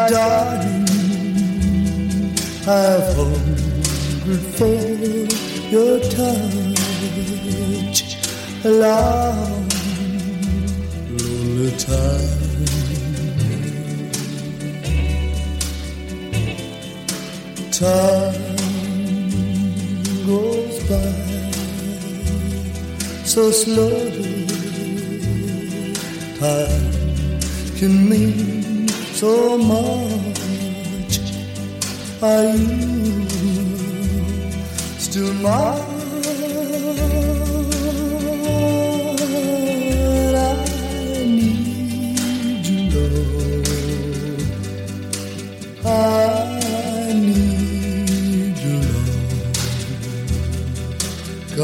darling, I've hungered for your touch a long, lonely time. Time goes by so slowly. Time can mean so much. Are you still mine? I need you, love. I need you, love.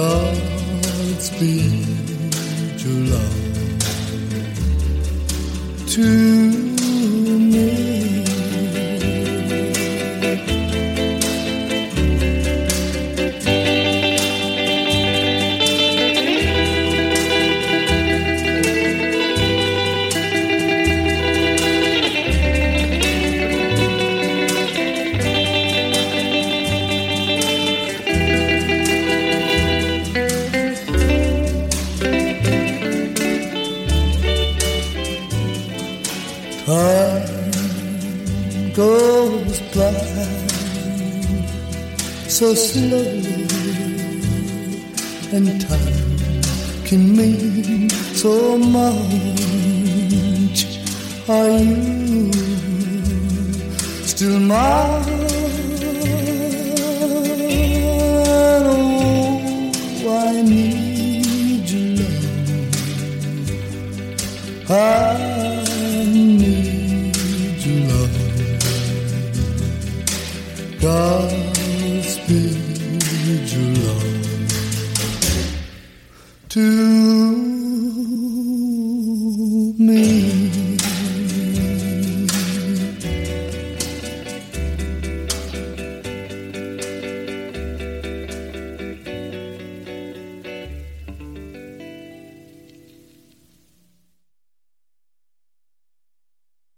Godspeed your love to me. Time goes by so slowly, and time can mean so much. Are you still mine? Oh, I need your love. I need your love. Godspeed your love to